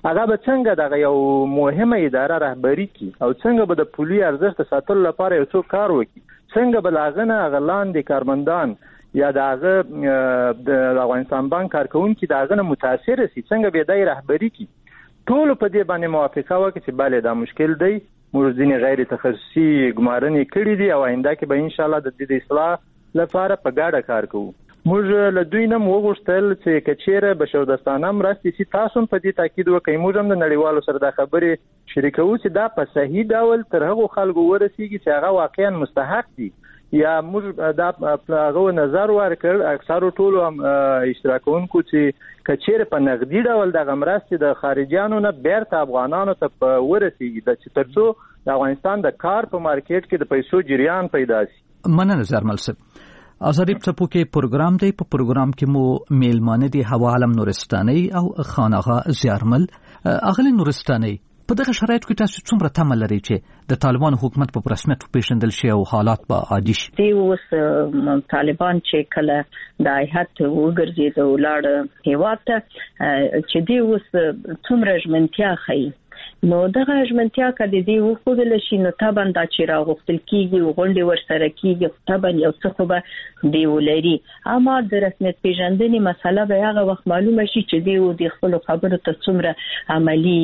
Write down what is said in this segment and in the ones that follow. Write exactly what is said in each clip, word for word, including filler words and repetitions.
هغه به څنګه دغه یو مهمه اداره رهبري کړي او څنګه به د پولي ارزښت ساتلو لپاره یو څوک کار وکړي، څنګه به هغه نه هغه لاندې کارمندان یا د هغه د افغانستان بانک کارکونکي د هغه نه متاثر شي، څنګه به دای رهبري کړي. ټول په دې باندې موافقه وکړي چې بله دا مشکل دی، موږ ځینې غیر تخصصي ګمارنې کړي دي او آینده کې به ان شاء الله د دې د اصلاح لپاره په ګډه کار کوو. موږ له دوی نه وغوښتل چې کچېره بشردوستانه مرستې چې تاسو په دې تاکید وکړئ، موږ هم د نړیوالو سره د خبرې شریکوو چې دا په صحیح ډول تر هغو خلکو ورسیږي چې هغه واقعا مستحق دي، یا موږ دا هغه نظر ورکړ اکثرو ټولو اشتراکونکو چې کچېره په نغدي ډول د مرستې د خارجيانو نه بیرته افغانانو ته ورسیږي، چې ترڅو د افغانستان د کار په مارکیټ کې د پیسو جریان پیدا شي. مننه زرمل صاحب. آزادی څپو کې پروګرام دی، په پروګرام کې مو میلمانه دي حوا عالم نورستاني او خانغه زیارمل. اغلی نورستاني په دغه شرایطو کې تاسو څومره تمه لرئ چې د طالبان حکومت په رسمیت وپېژندل شي او حالات به عادي شي؟ دی اوس طالبان چې کله د هیئت وګرځي د ولاړ هیواد ته چې دی اوس څومره ژمنتیا ښیي، نو دغه ژمنتیا کله دی وښودل شي نو طبعا دا چې راغوښتل کیږي او غونډې ورسره کیږي طبعا یو څه خو به دی ولري، اما د رسمیت پیژندنې مسله به هغه وخت معلومه شي چې دی د خپل خبرو ته څومره عملی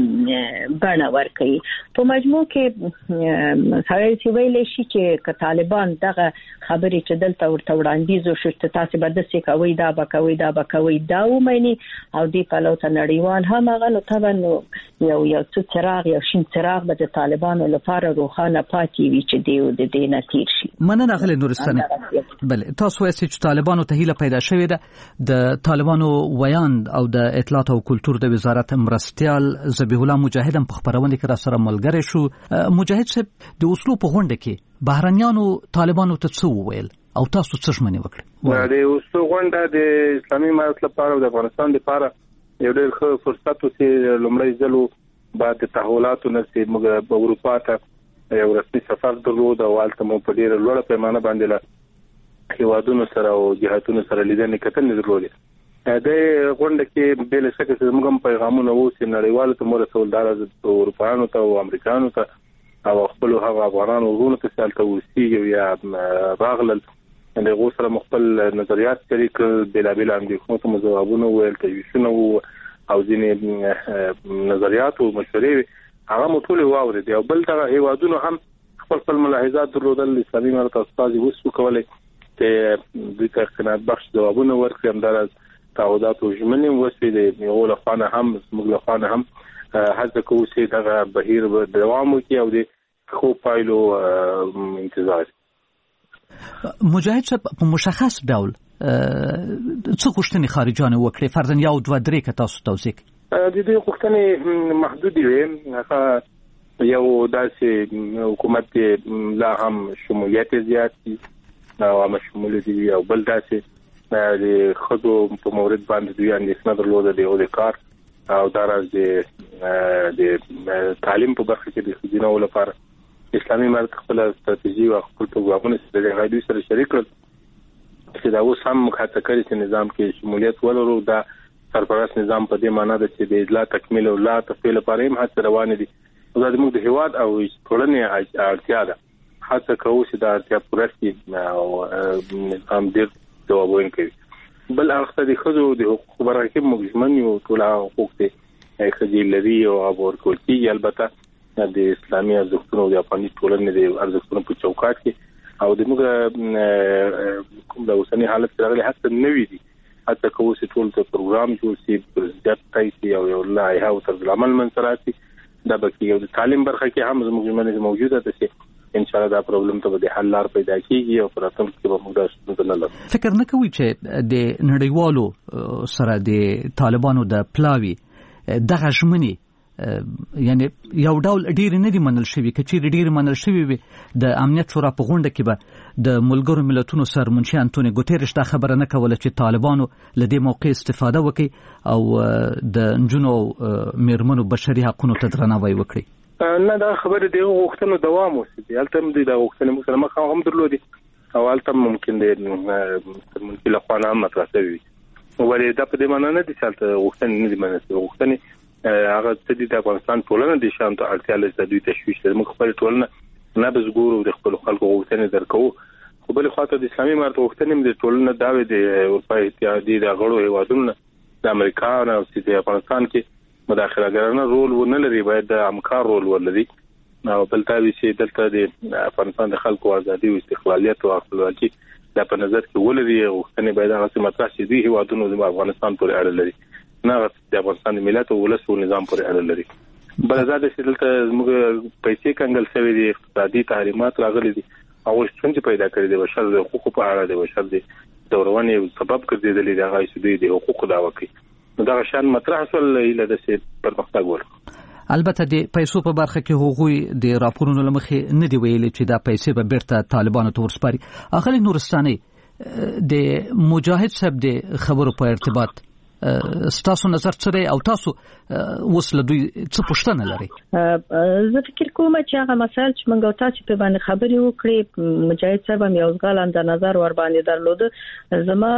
بڼه ورکوي. په مجموع کې سړی چې ویلی شي چې که طالبان دغه خبرې چې دلته ورته وړاندیز وشو چې تاسې به داسې کوئ دا به کوئ دا به کوئ دا ومني او دې پلو ته نړیوال هم هغه نو طبعا یو یو څه څراغ یو شین څراغ به د طالبانو لپاره روښانه پاتې وي چې دیو د دې نه تیر شي. مننه اغلی نورستاني. بله تاسو وایئ چې طالبانو ته هیله پیدا شوې ده. د طالبانو ویاند او د اطلاعات او کلتور د وزارت مرستیال ذبیح الله مجاهد هم په خبرونه کې را سره ملګری شو. مجاهد صاحب د اصلو په غونډه کې بهرنیانو طالبانو ته څه وویل او تاسو څه ژمنې وکړې؟ د اصلو غونډه د اسلامي امارت لپاره او د افغانستان لپاره یو ډېر ښه فرصت و چې لومړی ځل بعد د تحولاتو نه چې موږ په اروپا ته یو رسمي سفر درلود او هلته مو په ډېره لوړه پیمانه باندې له هیوادونو سره او جهاتونو سره لیدنې کتنې درلودې. د غونډه کې بې له شکه چې زموږ هم پیغامونه وو چې نړیوالو ته مو رسول دا اروپایانو ته او امریکایانو ته او خپلو هغه افغانانو وروڼو ته چې هلته اوسېږي یا راغلل د هغو سره مو خپل نظریات شریک کړل، بېلابېلو اندېښنو ته مو ځوابونه وویل، تجویزونه وو او ځینې نظریات او مشورې وي، هغه مو ټولې واورېدې. او بل دغه هیوادونو هم خپل خپل ملاحظات درلودل. اسلامي امارت استازي وسو کولی چې دوی ته قناعت بخش ځوابونه ورکړي، همداراز تعهدات او ژمنې وشوې د هغو لخوا نه هم زموږ لخوا نه هم هڅه کوو چې دغه بهیر به دوام وکړي او د ښو پایلو انتظار. مجاهد صاحب په مشخص ډول څه غوښتنې خارجيانو وکړې؟ فرضاً یو دوه درې که تاسو توضیح کړئ. د دې غوښتنې محدودې وې. هغه یو داسې حکومت لا هم شمولیت زیات دي او عامه شمولیت دي، او بل داسې د ښځو په مورد باندې دوی اندېښنه درلوده د هغو د کار او داراز د تعلیم په برخه کې د ښځینهو لپاره اسلامي امارت خپل ستراتیژي او خپل پروګرامونه چې د دوی سره شریک کړل چې دا اوس هم هڅه کوي چې نظام کې شمولیت ولرو. دا سرپرست نظام په دې معنی ده چې د اطلاع تکمیل او لا تفصیل لپاره هم هڅه روانه دي. دا زموږ د هیواد او ټولنې اړتیا ده. هڅه کوو چې دا اړتیا پوره شي او نظام ډېر ځوابونه کوي. بل اړخ ته د ښځو د حقوقو برخه کې موږ ژمن یو، ټول حقوق دي ښځې لري او ورکول کېږي، البته د اسلامي ارزښتونو او د افغاني ټولنې د ارزښتونو په چوکاټ کې او د موږ کوم د اوسني حالت سره راغلي هڅه نوي دي. هڅه کوو چې ټول ته پروګرام جوړ شي، پرزیات ځای شي او یو لایحه او طرز العمل منځته راشي. دا به کېږي. د تعلیم برخه کې هم زموږ ژمنې موجوده ده چې انشاءالله دا پرابلم ته به د حل لار پیدا کېږي او په راتلونکي کې به موږ دا ستونزه نه لرو. فکر نه کوئ چې د نړیوالو سره د طالبانو د پلاوي دغه ژمنې یعنی یو ډول ډیر نه دي منل شوی؟ که چیرې ډیر منل شوی وي د امنیت شورا په غونډه کې به د ملګرو ملتونو سرمنشي انټونی ګوتریش دا خبره نه کوله چې طالبانو له دې موقع استفاده وکړي او د نجونو میرمنو بشري حقوقو ته درناوی وکړي؟ نه، دا خبره د غوښتنو دوام وسي. هلته هم د غوښتنې موږ سره مخ هم درلودي او هلته ممکن د سرمنشي له خوا نه هم مطرح شوي وي، ولې دا په دې معنی نه دي چې هلته غوښتنې نه دي منل شوي. غوښتنې هغه د افغانستان ټولنه د شان ته اړتیا لري د دوی تشویش لري. موږ خپل ټولنه نه بس ګورو د خپل خلکو غوښتنې درکو، خو بل خاطر د اسلامي امارت غوښتنې د ټولنه داوی د اروپا اتحادیې د غړو هیوادونو د امریکا او د افغانستان کې مداخله ګرانه رول ونه لري، باید د همکار رول ولري. او بل تابع چې دلته د افغانستان د خلکو ازادي او استقلالیت او خپلواکي د په نظر کې ولري. غوښتنې باید هغه مطرح شي د هیوادونو د افغانستان پورې اړه لري، نه د افغانستان د ملت او ولس او نظام پورې اړه لري. بل زاد چې دلته موږ پیسې کنګل شوی دي، اقتصادي تحریمات راغلي دي، او څنګه پیدا کړی دی بشر د حقوقو په اړه د بشر د دورونې سبب ګرځیدلی دی هغه چې د حقوقو دا وکړي. نو دا شان مطرح سول اله د سي پرمختګ ورک. البته د پیسو په برخه کې هغوی د راپورونو لمخې نه دی ویلي چې دا پیسې به بیرته طالبانو ته ورسپاري. اغلی نورستاني د مجاهد صاحب د خبرو په ارتباط ستاسو نظر څه دی او تاسو اوس له دوی څه پوښتنه لري؟ زه فکر کوم چې هغه مسایل چې موږ تاسو په باندې خبرې وکړې مجاهد صاحب هم یو ځل د نظر ور باندې درلود. زما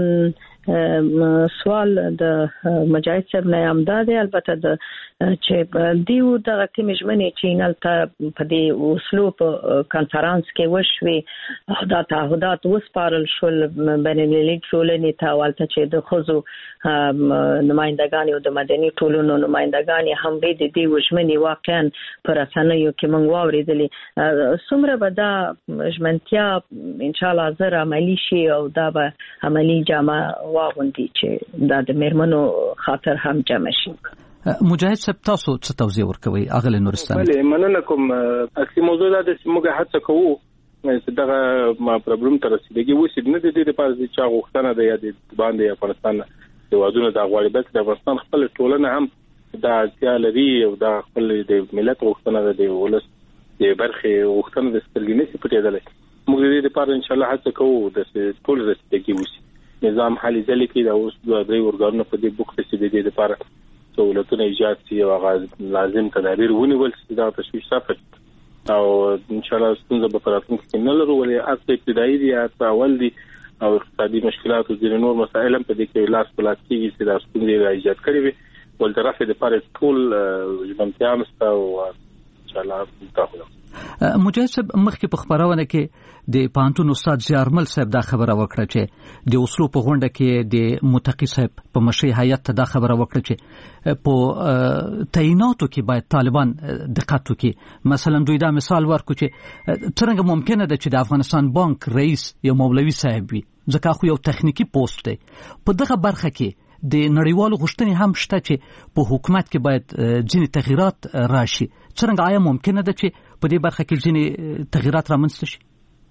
سوال د مجاهد صاحب نه امداد البته د چې دیو دغه کوم ژمنې چې نلته په دې اوسلو په کانفرنس کې وشوي دا تعهدات وسپارل شول بین المللي ټولنې ته، ولته چې د خزو نمائندگان او د مدني ټولنو نمائندگان هم به د دې ژمنې واقعا پر رسنیو کې موږ واورېدلې. څومره به دا ژمنتیا ان شاء الله زر عملی شي او دا به عملی جامه واغوندي چې دا د میرمنو خاطر هم جمع شي. مجاهد صاحب تاسو څه توضیح ورکوي اغلی نورستان؟ بله مننه کوم. اصلي موضوع دا د موږ هڅه کوو چې دغه ما پرابلم تر رسیدګي وسی نه د دې لپاره چې چا غوښتنه ده یا د باندې افغانستان د وادونو د غواړي بس د افغانستان خپل ټولنه هم دا اړتیا لري او دا خپل د ملت غوښتنه ده د ولس د برخه غوښتنه د سترګې نه سي پټېدلې. موږ د دې لپاره ان شاء الله هڅه کوو د ټول رسیدګي وسی نظام حالي ځلې کې دا اوس د دوی ورګانو په دې بوک ته د دې لپاره سہولتونه ایجاد شي او هغه لازم تدابیر ونیول شي دا تشویش صفت او ان شاء الله ستونزه به راتلونکي کې نه لرو. ولې اصل ابتدایي دي یا اول دي او اقتصادي مشکلات او ځینې نور مسائل هم په دې کې لاس په لاس کېږي چې دا ستونزې ایجاد کړي وي. ولې رافع د لپاره ټول ژمنتیا مسته او ان شاء الله تاسو مجاهد صاحب مخکې په خبرونه کې د پانتون استاد زیارمل صاحب دا خبره وکړه چې د اوسلو په غونډه کې د متقی صاحب په مشرۍ هیئت ته دا خبره وکړه چې په تعیناتو کې باید طالبان دقت وکړي. مثلا دوی دا مثال ورکړي چې څنګه ممکنه ده چې د افغانستان بانک رئیس یو مولوي صاحب وي، ځکه خو یو تخنیکی پوسټ دی. په دغه برخه کې د نړیوالو غوښتنې هم شته چې په حکومت کې باید ځینې تغییرات راشي. څنګه آیا ممکنه ده چې په دې برخه کې ځینې تغییرات رامنځته شي؟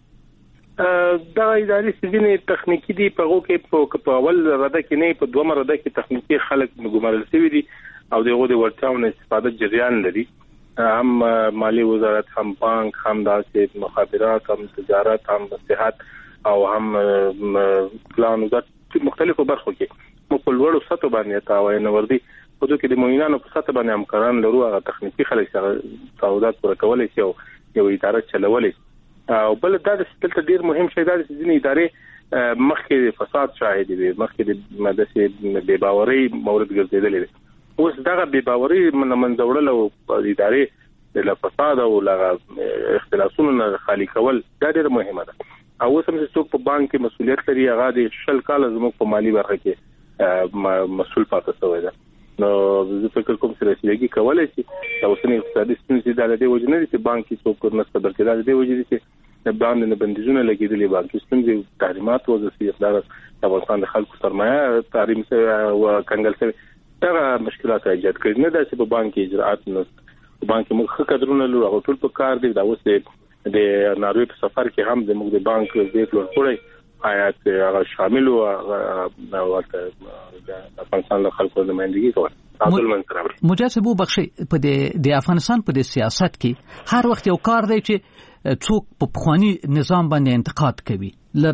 دا اداري ځینې تخنیکی دي په هغو کې په اول رده کې نه په دومره رده کې تخنیکی خلک ګمارل شوي دي او دغه د ورتاونه استفاده جریان لري. هم مالی وزارت، هم بانک، هم داسې مخابرات، هم تجارت، هم صحت او هم پلان وزارت مختلفو برخو کې مو په لوړو سطحو باندې تاوای نه وردي په دوی کې د موینانو په سطح باندې همکاران لرو. هغه تخنیکی خلک سره تعهدات پوره کولای شي او یو اداره چلولای. او بل دا د دلته ډیر مهم شی دا چې ځینې ادارې مخکې فساد شاهد دي، مخکې د مدرسې بې باورۍ مورد ګرځېدلې دي. اوس دغه بې باورۍ منځوړل او ادارې د فساد او لغه اختلافونو نه خالی کول دا ډیر مهمه ده. او اوس هم چې څوک په بانک کې مسولیت لري هغه د شل کال زموږ په مالی برخه کې مسؤل پاتې شوی ده. نو زه فکر کوم چې رسیدګي کولای شي او اوسنی اقتصادي ستونزې د دې وجه نه دي چې بانکي څوک نه ستبر کېدل، د دې وجه دي چې د باندې بندیزونه لګېدلي بانکي ستونزې تحریمات وځي اقدار د افغانستان د خلکو سرمایه تحریم او کنګل شوی دا مشکلات ایجاد کړي. نه دا چې په بانکي اجراءات نه په بانکي موږ ښه قدرونه لرو هغه ټول په کار دي. دا اوس د ناروی په سفر کې هم د موږ د بانک د لوړ کړی آیات هغه شامل او ورته د افغانستان له خلکو نمائندګي کوي. عبدل منصور مجاهد صاحب بخشي په د افغانستان په سیاست کې هر وخت یو کار دی چې څوک په پخوانی نظام باندې انتقاد کوي.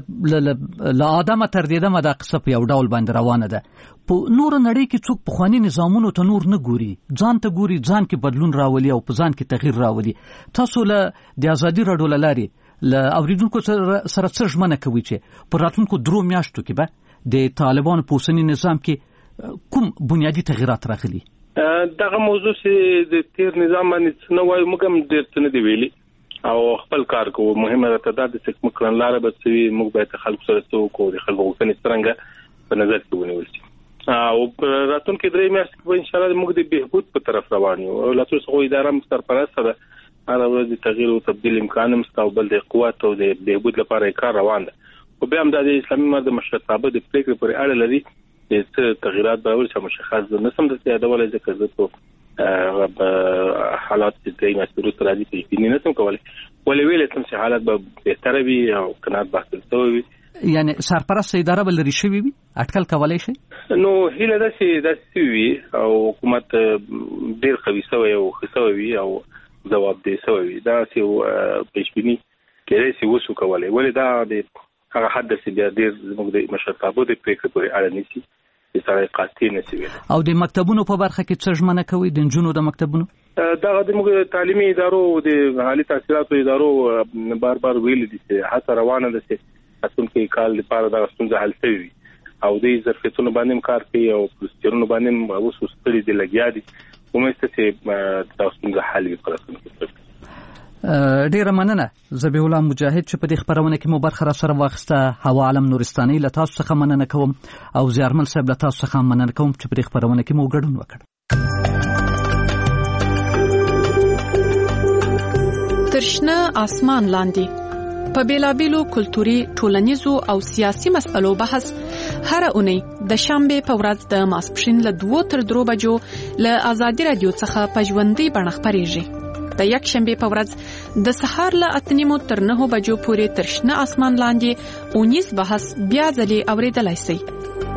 ل آدم تر دې دمه د قصه په یو ډول باندې روانه ده. په نور نړۍ کې څوک پخوانی نظامونو ته نور نه ګوري، ځان ته ګوري، ځان کې بدلون راولي او په ځان کې تغییر راولي. تاسو له د ازادي راډیو لاري ل اوریدونکو سره څه ژمنه کوي چې په راتلونکو درو میاشتو کې به د طالبانو په اوسنی نظام کې کوم بنیادی تغییرات راغلي؟ دغه موضوع چې د تیر نظام باندې څه نه وایي موږ هم ډېر څه نه دی ویلي او خپل کار کوو. مهمه ده دا چې موږ کړنلاره به څه موږ باید خلکو سره څه وکړو د خلکو غوښتنې څرنګه په نظر کې ونیول شي او راتلونکي درې میاشتې کې به ان شاء الله موږ د بهبود په طرف روان یو. لا څه اداره هم سرپرسته ده هر ورځ د تغییر او تبدیل امکان هم شته او بل د قوت او د بهبود لپاره کار روان ده. او بیا هم د اسلامي مرد مشرتابه د پریکړې پورې اړه لري چې تغیرات به ورته مشخص نه سم د یادولای ځکه زه په حالات د مسؤلیت سره راځي چې نه سم کولای ولې ویل تم چې حالات به بهتر وي او قناعت بحث وي. یعنی سرپرست اداره بل لري شوی وي اټکل کولای شي نو هیله ده چې د سوي او حکومت ډیر قوي شوی او خسوي وي او جواب دی شوی دا چې پېشبینی کېږي چې وسو کولای ولې دا د هغه حد چې بیا ډیر زموږ د مشرتابه د پریکړې پورې اړه نیسي چې سره قاطع نه شي. او د مکتبونو په برخه کې څه ژمنه کوي د جنونو د مکتبونو؟ دا د موږ تعلیمي ادارو د عالی تحصیلاتو ادارو بار بار ویل دي چې هڅه روانه ده چې راتلونکي کال لپاره دا ستونزه حل شي او د ظرفیتونو باندې کار کوي او پروسیجرونو باندې اوس ستړي دي لګیا دي ومسته چې دا ستونزه حل وکړي. ډیره مننه ذبیح الله مجاهد چې په دې خبرونه کې مو برخه را سره واخسته. هوا عالم نورستاني له تاسو څخه مننه کوم او زیارمل صاحب له تاسو څخه مننه کوم چې په دې خبرونه کې مو ګډون وکړ. ترشنه اسمان لاندې په بیلابیلو کلتوري ټولنیزو او سیاسي مسئلو بحث هر اونۍ د شنبه په ورځ د ماسپښین له دوه تر درو بجو له آزادي رادیو څخه په ژوندۍ بڼه خبرېږي. د یک شنبه په ورځ د سهار له اته نیمو تر نهو بجو پورې ترشنه اسمان لاندې اونیز بحث بیا ځلې اوریدلای شئ.